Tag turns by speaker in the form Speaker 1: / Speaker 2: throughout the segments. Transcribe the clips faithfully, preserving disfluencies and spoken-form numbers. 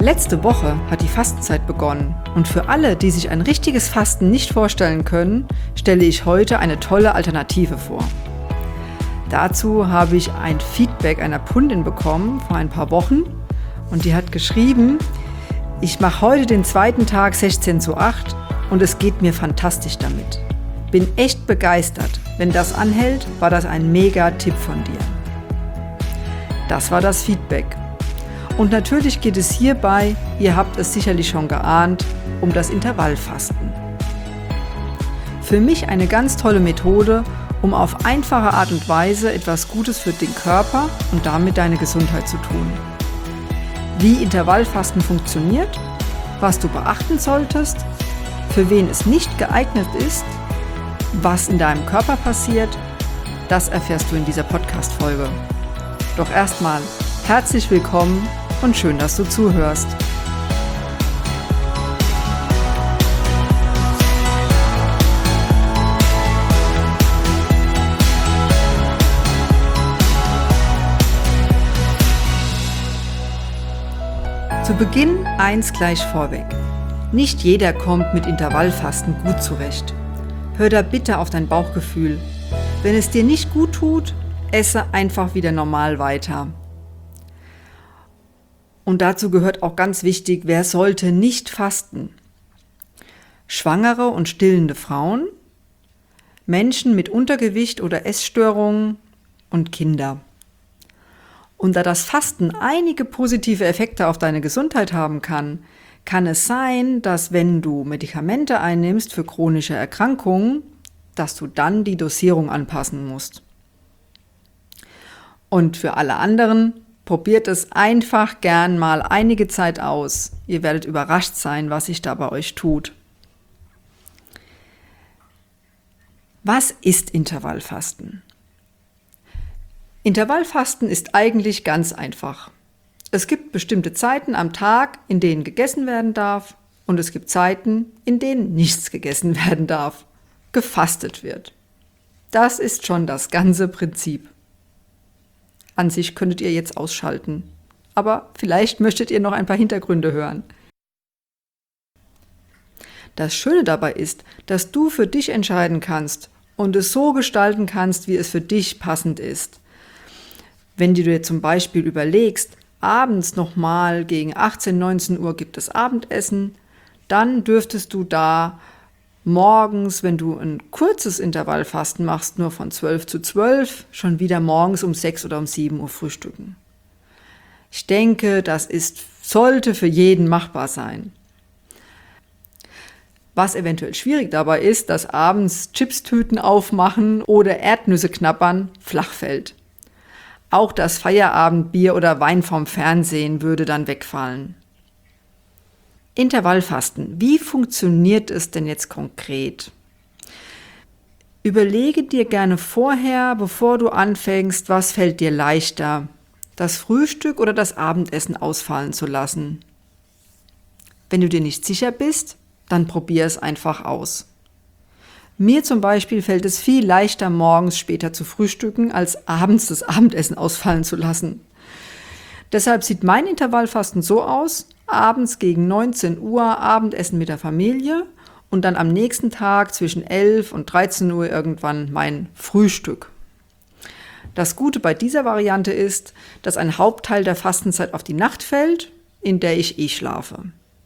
Speaker 1: Letzte Woche hat die Fastenzeit begonnen und für alle, die sich ein richtiges Fasten nicht vorstellen können, stelle ich heute eine tolle Alternative vor. Dazu habe ich ein Feedback einer Kundin bekommen vor ein paar Wochen und die hat geschrieben: Ich mache heute den zweiten Tag sechzehn zu acht und es geht mir fantastisch damit. Bin echt begeistert. Wenn das anhält, war das ein mega Tipp von dir. Das war das Feedback. Und natürlich geht es hierbei, ihr habt es sicherlich schon geahnt, um das Intervallfasten. Für mich eine ganz tolle Methode, um auf einfache Art und Weise etwas Gutes für den Körper und damit deine Gesundheit zu tun. Wie Intervallfasten funktioniert, was du beachten solltest, für wen es nicht geeignet ist, was in deinem Körper passiert, das erfährst du in dieser Podcast-Folge. Doch erstmal herzlich willkommen und schön, dass du zuhörst. Zu Beginn eins gleich vorweg. Nicht jeder kommt mit Intervallfasten gut zurecht. Hör da bitte auf dein Bauchgefühl. Wenn es dir nicht gut tut, esse einfach wieder normal weiter. Und dazu gehört auch ganz wichtig, wer sollte nicht fasten? Schwangere und stillende Frauen, Menschen mit Untergewicht oder Essstörungen und Kinder. Und da das Fasten einige positive Effekte auf deine Gesundheit haben kann, kann es sein, dass wenn du Medikamente einnimmst für chronische Erkrankungen, dass du dann die Dosierung anpassen musst. Und für alle anderen, probiert es einfach gern mal einige Zeit aus. Ihr werdet überrascht sein, was sich da bei euch tut. Was ist Intervallfasten? Intervallfasten ist eigentlich ganz einfach. Es gibt bestimmte Zeiten am Tag, in denen gegessen werden darf, und es gibt Zeiten, in denen nichts gegessen werden darf, gefastet wird. Das ist schon das ganze Prinzip. An sich könntet ihr jetzt ausschalten, aber vielleicht möchtet ihr noch ein paar Hintergründe hören. Das Schöne dabei ist, dass du für dich entscheiden kannst und es so gestalten kannst, wie es für dich passend ist. Wenn du dir zum Beispiel überlegst, abends nochmal gegen achtzehn, neunzehn Uhr gibt es Abendessen, dann dürftest du da morgens, wenn du ein kurzes Intervallfasten machst, nur von zwölf zu zwölf, schon wieder morgens um sechs oder um sieben Uhr frühstücken. Ich denke, das ist, sollte für jeden machbar sein. Was eventuell schwierig dabei ist, dass abends Chipstüten aufmachen oder Erdnüsse knabbern flach fällt. Auch das Feierabendbier oder Wein vom Fernsehen würde dann wegfallen. Intervallfasten. Wie funktioniert es denn jetzt konkret? Überlege dir gerne vorher, bevor du anfängst, was fällt dir leichter, das Frühstück oder das Abendessen ausfallen zu lassen. Wenn du dir nicht sicher bist, dann probier es einfach aus. Mir zum Beispiel fällt es viel leichter, morgens später zu frühstücken, als abends das Abendessen ausfallen zu lassen. Deshalb sieht mein Intervallfasten so aus: abends gegen neunzehn Uhr Abendessen mit der Familie und dann am nächsten Tag zwischen elf und dreizehn Uhr irgendwann mein Frühstück. Das Gute bei dieser Variante ist, dass ein Hauptteil der Fastenzeit auf die Nacht fällt, in der ich eh schlafe.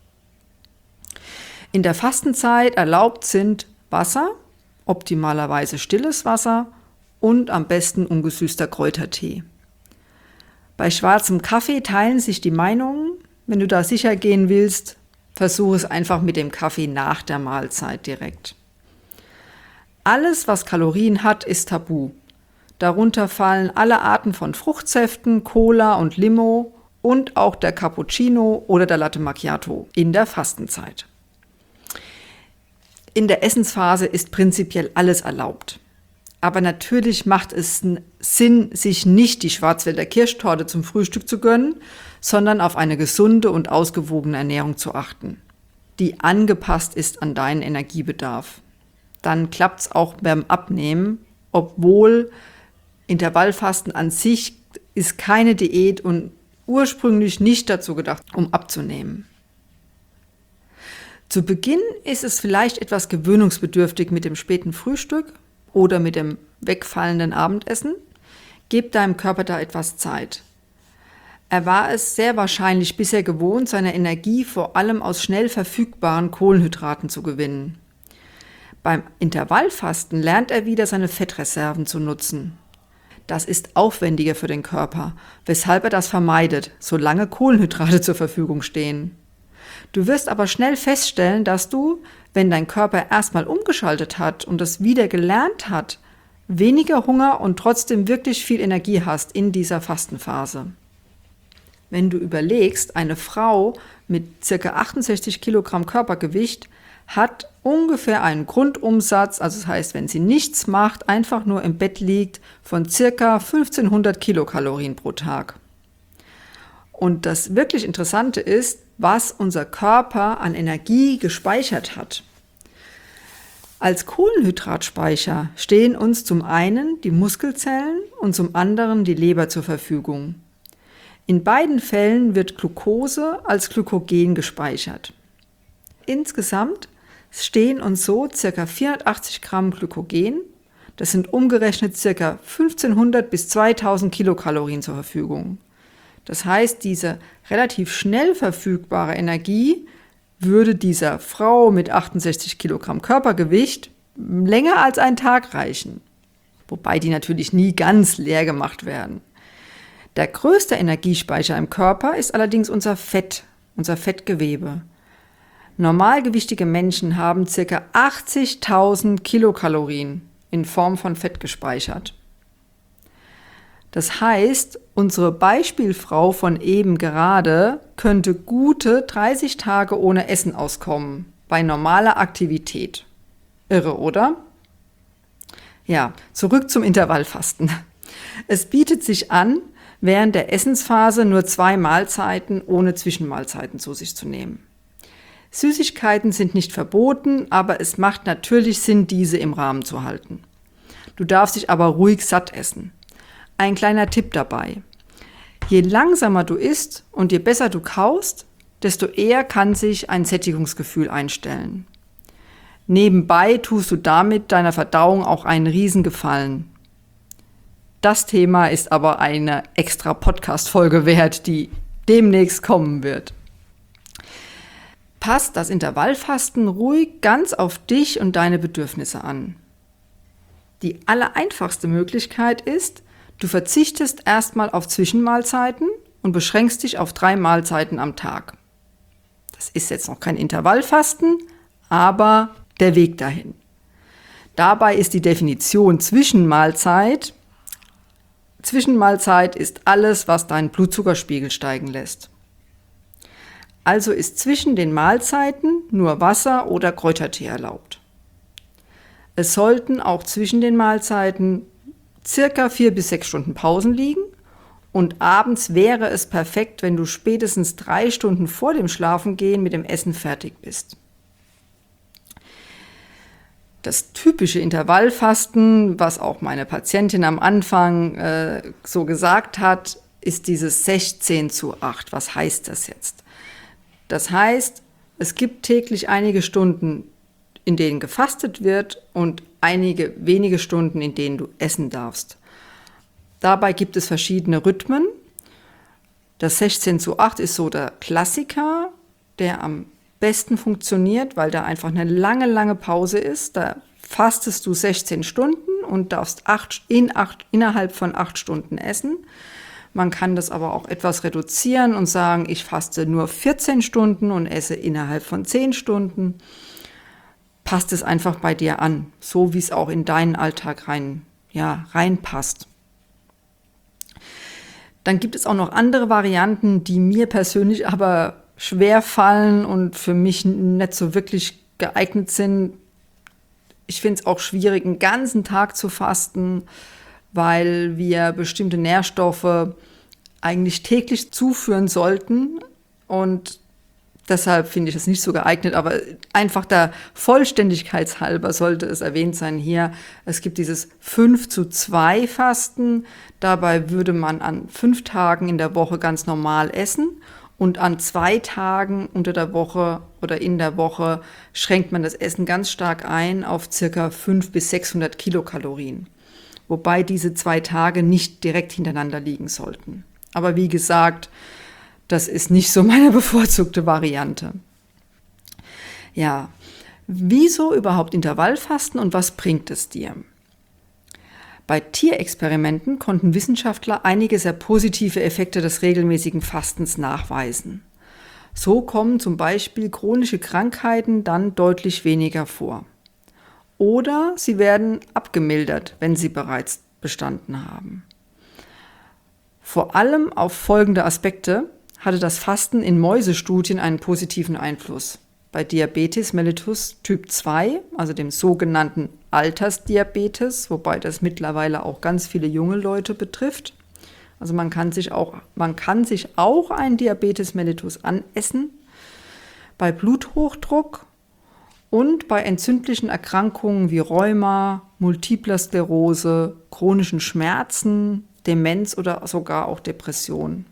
Speaker 1: In der Fastenzeit erlaubt sind Wasser, optimalerweise stilles Wasser und am besten ungesüßter Kräutertee. Bei schwarzem Kaffee teilen sich die Meinungen. Wenn du da sicher gehen willst, versuche es einfach mit dem Kaffee nach der Mahlzeit direkt. Alles, was Kalorien hat, ist tabu. Darunter fallen alle Arten von Fruchtsäften, Cola und Limo und auch der Cappuccino oder der Latte Macchiato in der Fastenzeit. In der Essensphase ist prinzipiell alles erlaubt. Aber natürlich macht es Sinn, sich nicht die Schwarzwälder Kirschtorte zum Frühstück zu gönnen, sondern auf eine gesunde und ausgewogene Ernährung zu achten, die angepasst ist an deinen Energiebedarf. Dann klappt es auch beim Abnehmen, obwohl Intervallfasten an sich ist keine Diät und ursprünglich nicht dazu gedacht, um abzunehmen. Zu Beginn ist es vielleicht etwas gewöhnungsbedürftig mit dem späten Frühstück oder mit dem wegfallenden Abendessen. Gib deinem Körper da etwas Zeit. Er war es sehr wahrscheinlich bisher gewohnt, seine Energie vor allem aus schnell verfügbaren Kohlenhydraten zu gewinnen. Beim Intervallfasten lernt er wieder, seine Fettreserven zu nutzen. Das ist aufwendiger für den Körper, weshalb er das vermeidet, solange Kohlenhydrate zur Verfügung stehen. Du wirst aber schnell feststellen, dass du, wenn dein Körper erstmal umgeschaltet hat und es wieder gelernt hat, weniger Hunger und trotzdem wirklich viel Energie hast in dieser Fastenphase. Wenn du überlegst, eine Frau mit ca. achtundsechzig Kilogramm Körpergewicht hat ungefähr einen Grundumsatz, also das heißt, wenn sie nichts macht, einfach nur im Bett liegt, von ca. fünfzehnhundert Kilokalorien pro Tag. Und das wirklich Interessante ist, was unser Körper an Energie gespeichert hat. Als Kohlenhydratspeicher stehen uns zum einen die Muskelzellen und zum anderen die Leber zur Verfügung. In beiden Fällen wird Glucose als Glykogen gespeichert. Insgesamt stehen uns so ca. vierhundertachtzig Gramm Glykogen, das sind umgerechnet ca. fünfzehnhundert bis zweitausend Kilokalorien zur Verfügung. Das heißt, diese relativ schnell verfügbare Energie würde dieser Frau mit achtundsechzig Kilogramm Körpergewicht länger als einen Tag reichen. Wobei die natürlich nie ganz leer gemacht werden. Der größte Energiespeicher im Körper ist allerdings unser Fett, unser Fettgewebe. Normalgewichtige Menschen haben ca. achtzigtausend Kilokalorien in Form von Fett gespeichert. Das heißt, unsere Beispielfrau von eben gerade könnte gute dreißig Tage ohne Essen auskommen, bei normaler Aktivität. Irre, oder? Ja, zurück zum Intervallfasten. Es bietet sich an, während der Essensphase nur zwei Mahlzeiten ohne Zwischenmahlzeiten zu sich zu nehmen. Süßigkeiten sind nicht verboten, aber es macht natürlich Sinn, diese im Rahmen zu halten. Du darfst dich aber ruhig satt essen. Ein kleiner Tipp dabei: Je langsamer du isst und je besser du kaust, desto eher kann sich ein Sättigungsgefühl einstellen. Nebenbei tust du damit deiner Verdauung auch einen Riesengefallen. Das Thema ist aber eine extra Podcast-Folge wert, die demnächst kommen wird. Passt das Intervallfasten ruhig ganz auf dich und deine Bedürfnisse an. Die allereinfachste Möglichkeit ist, du verzichtest erstmal auf Zwischenmahlzeiten und beschränkst dich auf drei Mahlzeiten am Tag. Das ist jetzt noch kein Intervallfasten, aber der Weg dahin. Dabei ist die Definition Zwischenmahlzeit: Zwischenmahlzeit ist alles, was deinen Blutzuckerspiegel steigen lässt. Also ist zwischen den Mahlzeiten nur Wasser oder Kräutertee erlaubt. Es sollten auch zwischen den Mahlzeiten circa vier bis sechs Stunden Pausen liegen und abends wäre es perfekt, wenn du spätestens drei Stunden vor dem Schlafengehen mit dem Essen fertig bist. Das typische Intervallfasten, was auch meine Patientin am Anfang äh, so gesagt hat, ist dieses sechzehn zu acht. Was heißt das jetzt? Das heißt, es gibt täglich einige Stunden, in denen gefastet wird und einige wenige Stunden, in denen du essen darfst. Dabei gibt es verschiedene Rhythmen. Das sechzehn zu acht ist so der Klassiker, der am besten funktioniert, weil da einfach eine lange, lange Pause ist. Da fastest du sechzehn Stunden und darfst acht, in acht, innerhalb von acht Stunden essen. Man kann das aber auch etwas reduzieren und sagen, ich faste nur vierzehn Stunden und esse innerhalb von zehn Stunden. Passt es einfach bei dir an, so wie es auch in deinen Alltag rein, ja, reinpasst. Dann gibt es auch noch andere Varianten, die mir persönlich aber schwer fallen und für mich nicht so wirklich geeignet sind. Ich finde es auch schwierig, einen ganzen Tag zu fasten, weil wir bestimmte Nährstoffe eigentlich täglich zuführen sollten und Deshalb finde ich es nicht so geeignet, aber einfach der Vollständigkeit halber sollte es erwähnt sein hier. Es gibt dieses fünf zu zwei Fasten. Dabei würde man an fünf Tagen in der Woche ganz normal essen und an zwei Tagen unter der Woche oder in der Woche schränkt man das Essen ganz stark ein auf circa fünfhundert bis sechshundert Kilokalorien. Wobei diese zwei Tage nicht direkt hintereinander liegen sollten. Aber wie gesagt, das ist nicht so meine bevorzugte Variante. Ja, wieso überhaupt Intervallfasten und was bringt es dir? Bei Tierexperimenten konnten Wissenschaftler einige sehr positive Effekte des regelmäßigen Fastens nachweisen. So kommen zum Beispiel chronische Krankheiten dann deutlich weniger vor. Oder sie werden abgemildert, wenn sie bereits bestanden haben. Vor allem auf folgende Aspekte hatte das Fasten in Mäusestudien einen positiven Einfluss. Bei Diabetes mellitus Typ zwei, also dem sogenannten Altersdiabetes, wobei das mittlerweile auch ganz viele junge Leute betrifft. Also man kann sich auch, man kann sich auch einen Diabetes mellitus anessen. Bei Bluthochdruck und bei entzündlichen Erkrankungen wie Rheuma, Multipler Sklerose, chronischen Schmerzen, Demenz oder sogar auch Depression.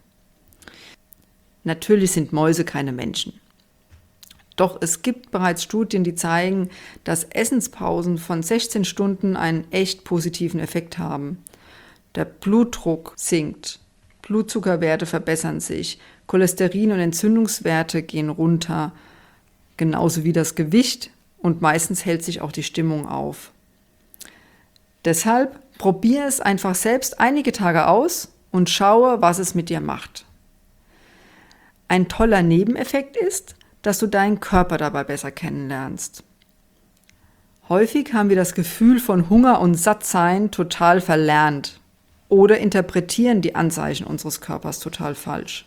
Speaker 1: Natürlich sind Mäuse keine Menschen. Doch es gibt bereits Studien, die zeigen, dass Essenspausen von sechzehn Stunden einen echt positiven Effekt haben. Der Blutdruck sinkt, Blutzuckerwerte verbessern sich, Cholesterin- und Entzündungswerte gehen runter, genauso wie das Gewicht und meistens hält sich auch die Stimmung auf. Deshalb probiere es einfach selbst einige Tage aus und schaue, was es mit dir macht. Ein toller Nebeneffekt ist, dass du deinen Körper dabei besser kennenlernst. Häufig haben wir das Gefühl von Hunger und Sattsein total verlernt oder interpretieren die Anzeichen unseres Körpers total falsch.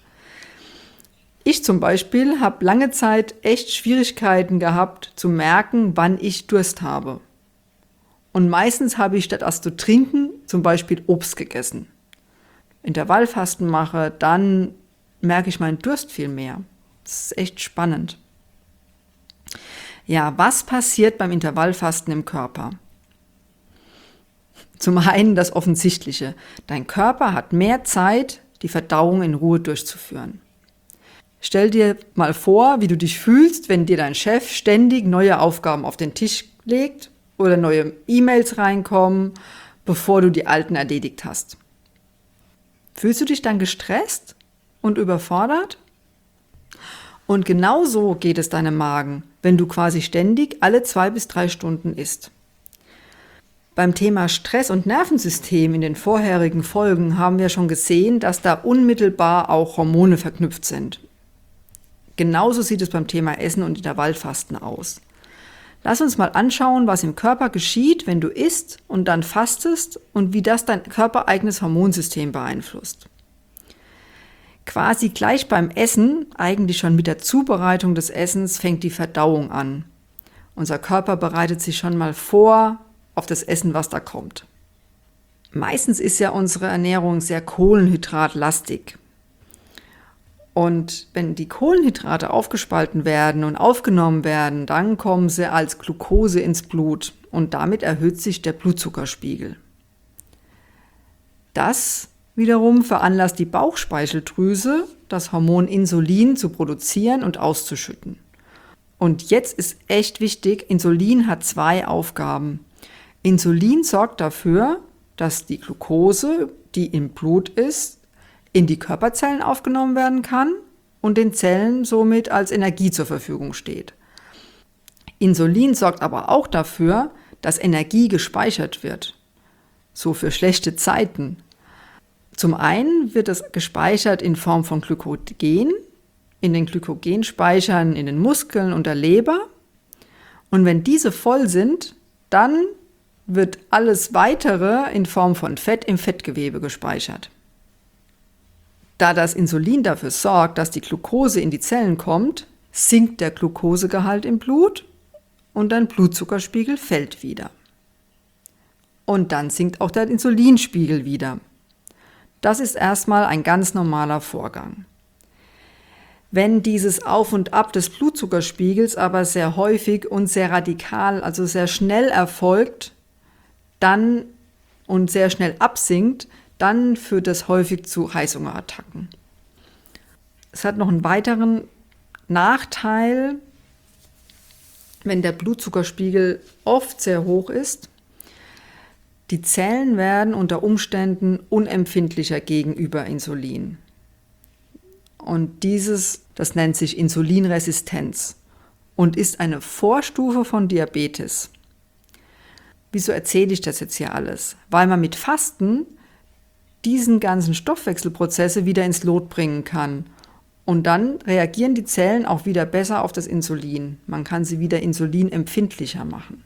Speaker 1: Ich zum Beispiel habe lange Zeit echt Schwierigkeiten gehabt, zu merken, wann ich Durst habe. Und meistens habe ich statt erst zu trinken zum Beispiel Obst gegessen. Intervallfasten mache, dann merke ich meinen Durst viel mehr. Das ist echt spannend. Ja, was passiert beim Intervallfasten im Körper? Zum einen das Offensichtliche. Dein Körper hat mehr Zeit, die Verdauung in Ruhe durchzuführen. Stell dir mal vor, wie du dich fühlst, wenn dir dein Chef ständig neue Aufgaben auf den Tisch legt oder neue E-Mails reinkommen, bevor du die alten erledigt hast. Fühlst du dich dann gestresst und überfordert? Und genau so geht es deinem Magen, wenn du quasi ständig alle zwei bis drei Stunden isst. Beim Thema Stress und Nervensystem in den vorherigen Folgen haben wir schon gesehen, dass da unmittelbar auch Hormone verknüpft sind. Genauso sieht es beim Thema Essen und Intervallfasten aus. Lass uns mal anschauen, was im Körper geschieht, wenn du isst und dann fastest und wie das dein körpereigenes Hormonsystem beeinflusst. Quasi gleich beim Essen, eigentlich schon mit der Zubereitung des Essens, fängt die Verdauung an. Unser Körper bereitet sich schon mal vor auf das Essen, was da kommt. Meistens ist ja unsere Ernährung sehr kohlenhydratlastig. Und wenn die Kohlenhydrate aufgespalten werden und aufgenommen werden, dann kommen sie als Glucose ins Blut und damit erhöht sich der Blutzuckerspiegel. Das wiederum veranlasst die Bauchspeicheldrüse, das Hormon Insulin zu produzieren und auszuschütten. Und jetzt ist echt wichtig, Insulin hat zwei Aufgaben. Insulin sorgt dafür, dass die Glucose, die im Blut ist, in die Körperzellen aufgenommen werden kann und den Zellen somit als Energie zur Verfügung steht. Insulin sorgt aber auch dafür, dass Energie gespeichert wird, so für schlechte Zeiten. Zum einen wird es gespeichert in Form von Glykogen, in den Glykogenspeichern in den Muskeln und der Leber. Und wenn diese voll sind, dann wird alles Weitere in Form von Fett im Fettgewebe gespeichert. Da das Insulin dafür sorgt, dass die Glucose in die Zellen kommt, sinkt der Glukosegehalt im Blut und dein Blutzuckerspiegel fällt wieder. Und dann sinkt auch der Insulinspiegel wieder. Das ist erstmal ein ganz normaler Vorgang. Wenn dieses Auf und Ab des Blutzuckerspiegels aber sehr häufig und sehr radikal, also sehr schnell erfolgt, dann und sehr schnell absinkt, dann führt das häufig zu Heißhungerattacken. Es hat noch einen weiteren Nachteil, wenn der Blutzuckerspiegel oft sehr hoch ist. Die Zellen werden unter Umständen unempfindlicher gegenüber Insulin. Und dieses, das nennt sich Insulinresistenz und ist eine Vorstufe von Diabetes. Wieso erzähle ich das jetzt hier alles? Weil man mit Fasten diesen ganzen Stoffwechselprozesse wieder ins Lot bringen kann. Und dann reagieren die Zellen auch wieder besser auf das Insulin. Man kann sie wieder insulinempfindlicher machen.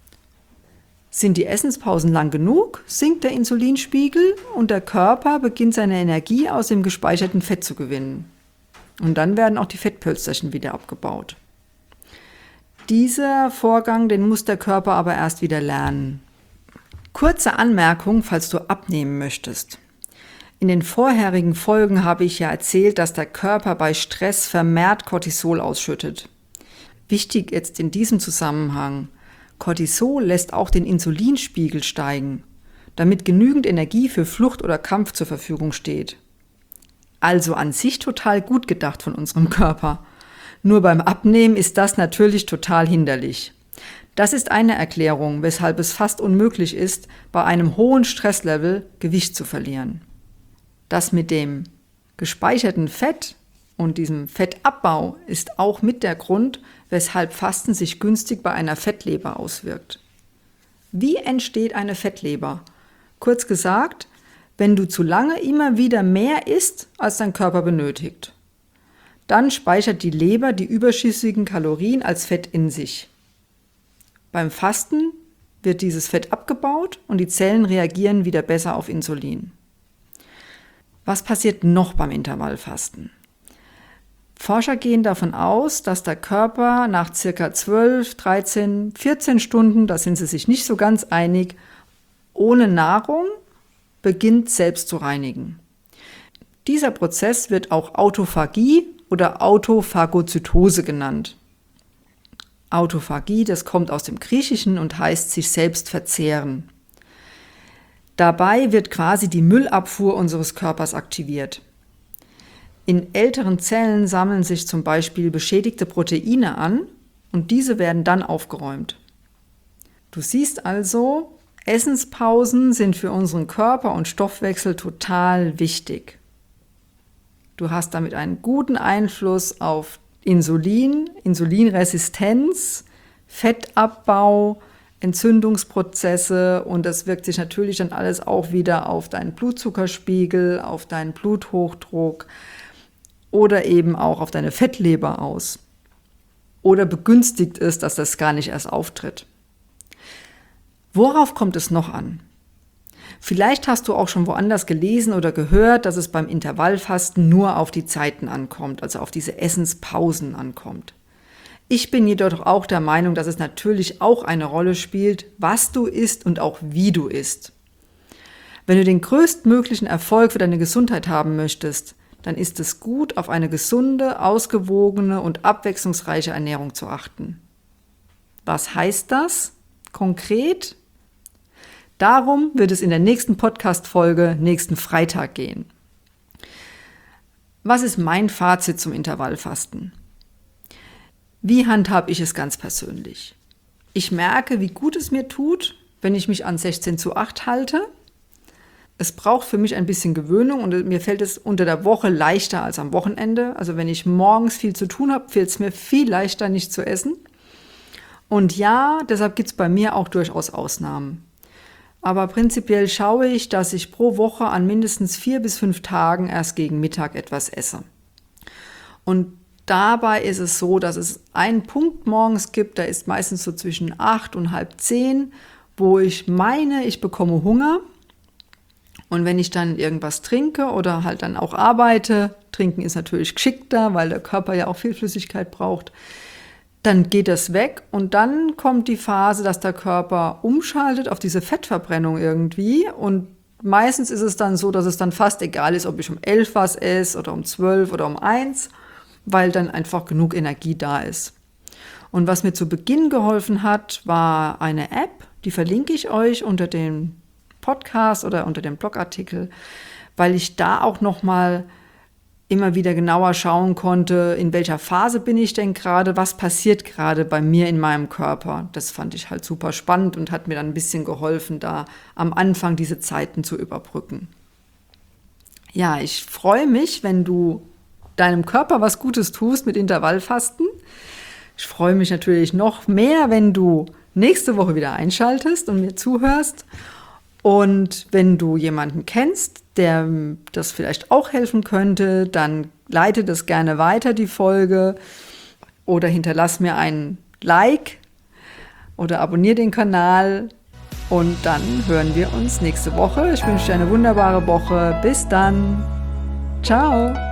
Speaker 1: Sind die Essenspausen lang genug, sinkt der Insulinspiegel und der Körper beginnt seine Energie aus dem gespeicherten Fett zu gewinnen. Und dann werden auch die Fettpölsterchen wieder abgebaut. Dieser Vorgang, den muss der Körper aber erst wieder lernen. Kurze Anmerkung, falls du abnehmen möchtest. In den vorherigen Folgen habe ich ja erzählt, dass der Körper bei Stress vermehrt Cortisol ausschüttet. Wichtig jetzt in diesem Zusammenhang: Cortisol lässt auch den Insulinspiegel steigen, damit genügend Energie für Flucht oder Kampf zur Verfügung steht. Also an sich total gut gedacht von unserem Körper. Nur beim Abnehmen ist das natürlich total hinderlich. Das ist eine Erklärung, weshalb es fast unmöglich ist, bei einem hohen Stresslevel Gewicht zu verlieren. Das mit dem gespeicherten Fett und diesem Fettabbau ist auch mit der Grund, weshalb Fasten sich günstig bei einer Fettleber auswirkt. Wie entsteht eine Fettleber? Kurz gesagt, wenn du zu lange immer wieder mehr isst, als dein Körper benötigt. Dann speichert die Leber die überschüssigen Kalorien als Fett in sich. Beim Fasten wird dieses Fett abgebaut und die Zellen reagieren wieder besser auf Insulin. Was passiert noch beim Intervallfasten? Forscher gehen davon aus, dass der Körper nach circa zwölf, dreizehn, vierzehn Stunden, da sind sie sich nicht so ganz einig, ohne Nahrung beginnt selbst zu reinigen. Dieser Prozess wird auch Autophagie oder Autophagozytose genannt. Autophagie, das kommt aus dem Griechischen und heißt sich selbst verzehren. Dabei wird quasi die Müllabfuhr unseres Körpers aktiviert. In älteren Zellen sammeln sich zum Beispiel beschädigte Proteine an und diese werden dann aufgeräumt. Du siehst also, Essenspausen sind für unseren Körper und Stoffwechsel total wichtig. Du hast damit einen guten Einfluss auf Insulin, Insulinresistenz, Fettabbau, Entzündungsprozesse und das wirkt sich natürlich dann alles auch wieder auf deinen Blutzuckerspiegel, auf deinen Bluthochdruck oder eben auch auf deine Fettleber aus. Oder begünstigt es, dass das gar nicht erst auftritt. Worauf kommt es noch an? Vielleicht hast du auch schon woanders gelesen oder gehört, dass es beim Intervallfasten nur auf die Zeiten ankommt, also auf diese Essenspausen ankommt. Ich bin jedoch auch der Meinung, dass es natürlich auch eine Rolle spielt, was du isst und auch wie du isst. Wenn du den größtmöglichen Erfolg für deine Gesundheit haben möchtest, dann ist es gut, auf eine gesunde, ausgewogene und abwechslungsreiche Ernährung zu achten. Was heißt das konkret? Darum wird es in der nächsten Podcast-Folge nächsten Freitag gehen. Was ist mein Fazit zum Intervallfasten? Wie handhabe ich es ganz persönlich? Ich merke, wie gut es mir tut, wenn ich mich an sechzehn zu acht halte. Es braucht für mich ein bisschen Gewöhnung und mir fällt es unter der Woche leichter als am Wochenende. Also wenn ich morgens viel zu tun habe, fällt es mir viel leichter, nicht zu essen. Und ja, deshalb gibt es bei mir auch durchaus Ausnahmen. Aber prinzipiell schaue ich, dass ich pro Woche an mindestens vier bis fünf Tagen erst gegen Mittag etwas esse. Und dabei ist es so, dass es einen Punkt morgens gibt, der ist meistens so zwischen acht und halb zehn, wo ich meine, ich bekomme Hunger. Und wenn ich dann irgendwas trinke oder halt dann auch arbeite, trinken ist natürlich geschickter, weil der Körper ja auch viel Flüssigkeit braucht, dann geht das weg und dann kommt die Phase, dass der Körper umschaltet auf diese Fettverbrennung irgendwie und meistens ist es dann so, dass es dann fast egal ist, ob ich um elf was esse oder um zwölf oder um eins. weil dann einfach genug Energie da ist. Und was mir zu Beginn geholfen hat, war eine App, die verlinke ich euch unter dem Podcast oder unter dem Blogartikel, weil ich da auch nochmal immer wieder genauer schauen konnte, in welcher Phase bin ich denn gerade, was passiert gerade bei mir in meinem Körper. Das fand ich halt super spannend und hat mir dann ein bisschen geholfen, da am Anfang diese Zeiten zu überbrücken. Ja, ich freue mich, wenn du deinem Körper was Gutes tust mit Intervallfasten. Ich freue mich natürlich noch mehr, wenn du nächste Woche wieder einschaltest und mir zuhörst. Und wenn du jemanden kennst, der das vielleicht auch helfen könnte, dann leite das gerne weiter, die Folge. Oder hinterlass mir einen Like oder abonniere den Kanal. Und dann hören wir uns nächste Woche. Ich wünsche dir eine wunderbare Woche. Bis dann. Ciao.